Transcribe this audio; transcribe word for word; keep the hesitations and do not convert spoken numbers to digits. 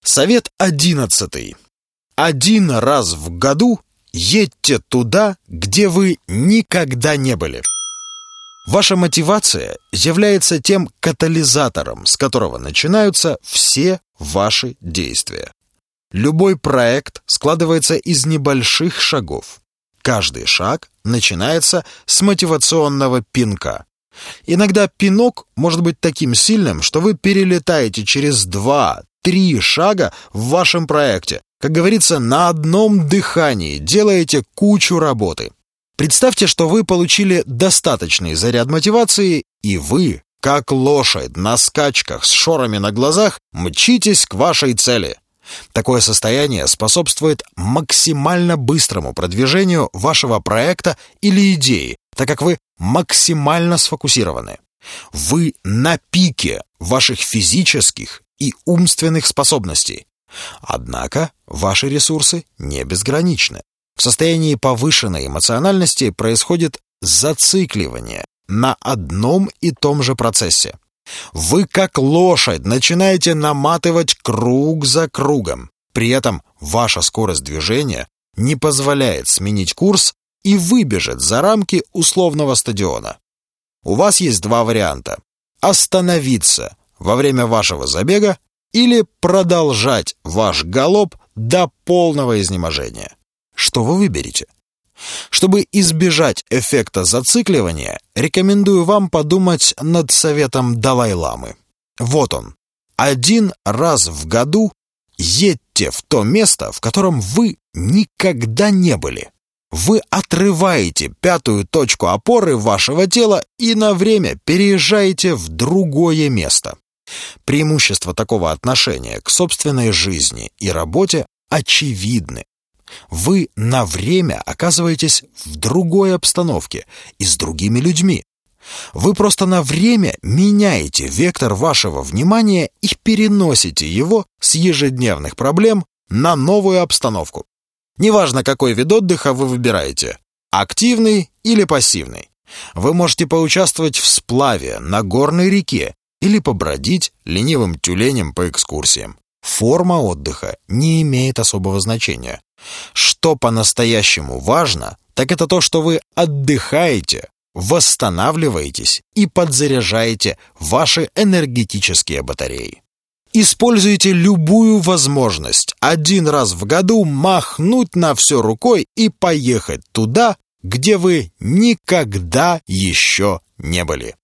Совет одиннадцатый. Один раз в году едьте туда, где вы никогда не были. Ваша мотивация является тем катализатором, с которого начинаются все ваши действия. Любой проект складывается из небольших шагов. Каждый шаг начинается с мотивационного пинка. Иногда пинок может быть таким сильным, что вы перелетаете через два-три шага в вашем проекте. Как говорится, на одном дыхании делаете кучу работы. Представьте, что вы получили достаточный заряд мотивации, и вы, как лошадь на скачках с шорами на глазах, мчитесь к вашей цели. Такое состояние способствует максимально быстрому продвижению вашего проекта или идеи, так как вы максимально сфокусированы. Вы на пике ваших физических и умственных способностей. Однако ваши ресурсы не безграничны. В состоянии повышенной эмоциональности происходит зацикливание на одном и том же процессе. Вы, как лошадь, начинаете наматывать круг за кругом. При этом ваша скорость движения не позволяет сменить курс и выбежать за рамки условного стадиона. У вас есть два варианта: остановиться во время вашего забега или продолжать ваш галоп до полного изнеможения. Что вы выберете? Чтобы избежать эффекта зацикливания, рекомендую вам подумать над советом Далай-ламы. Вот он. Один раз в году едьте в то место, в котором вы никогда не были. Вы отрываете пятую точку опоры вашего тела и на время переезжаете в другое место. Преимущества такого отношения к собственной жизни и работе очевидны. Вы на время оказываетесь в другой обстановке и с другими людьми. Вы просто на время меняете вектор вашего внимания и переносите его с ежедневных проблем на новую обстановку. Неважно, какой вид отдыха вы выбираете – активный или пассивный. Вы можете поучаствовать в сплаве на горной реке или побродить ленивым тюленем по экскурсиям. Форма отдыха не имеет особого значения. Что по-настоящему важно, так это то, что вы отдыхаете, восстанавливаетесь и подзаряжаете ваши энергетические батареи. Используйте любую возможность один раз в году махнуть на все рукой и поехать туда, где вы никогда еще не были.